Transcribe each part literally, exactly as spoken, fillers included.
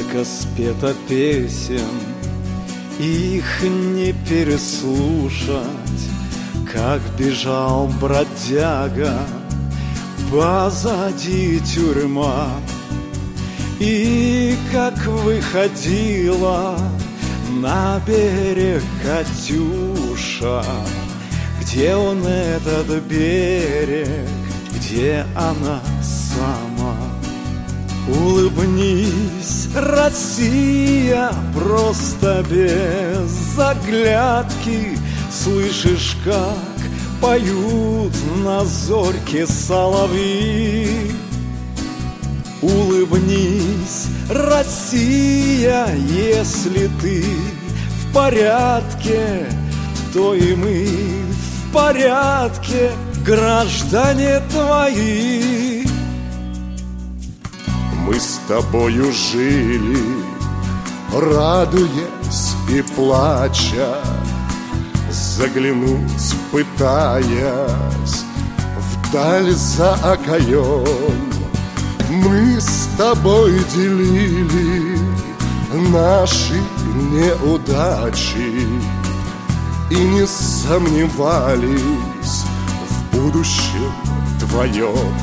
Сколько спето песен, их не переслушать, как бежал бродяга, позади тюрьма, и как выходила на берег Катюша. Где он, этот берег, где она сама? Улыбнись, Россия, просто без заглядки. Слышишь, как поют на зорьке соловьи? Улыбнись, Россия, если ты в порядке, то и мы в порядке, граждане твои. Мы с тобою жили, радуясь и плача, заглянуть пытаясь вдаль за окоем. Мы с тобой делили наши неудачи и не сомневались в будущем твоем.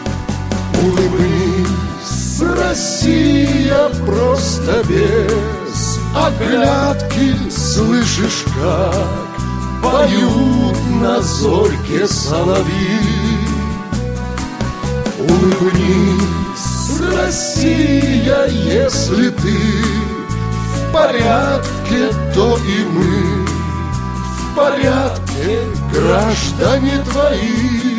Улыбнись, Россия, просто без оглядки. Слышишь, как поют на зорьке соловьи? Улыбнись, Россия, если ты в порядке, то и мы в порядке, граждане твои.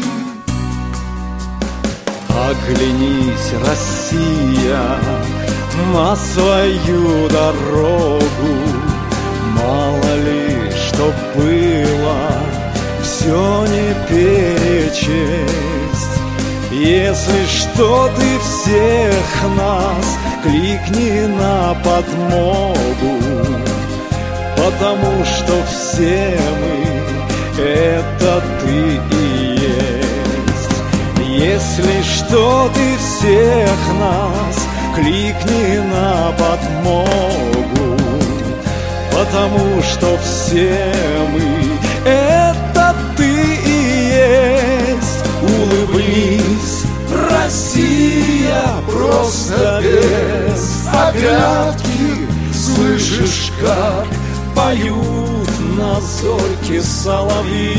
Оглянись, Россия, на свою дорогу. Мало ли, что было, все не перечесть. Если что, ты всех нас кликни на подмогу, потому что все мы — это ты и есть. Если что, ты всех нас кликни на подмогу, потому что все мы — это ты и есть. Улыбнись, Россия, просто без оглядки. Слышишь, как поют на зорьке соловьи?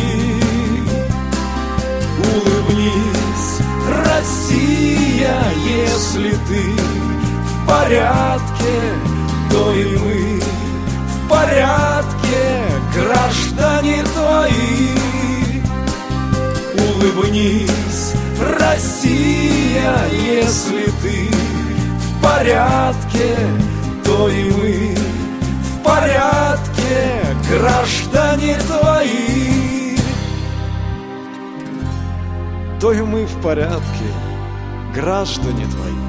Улыбнись, Россия, если ты в порядке, то и мы в порядке, граждане твои. Улыбнись, Россия, если ты в порядке, то и мы в порядке, граждане твои. То и мы в порядке, граждане твои.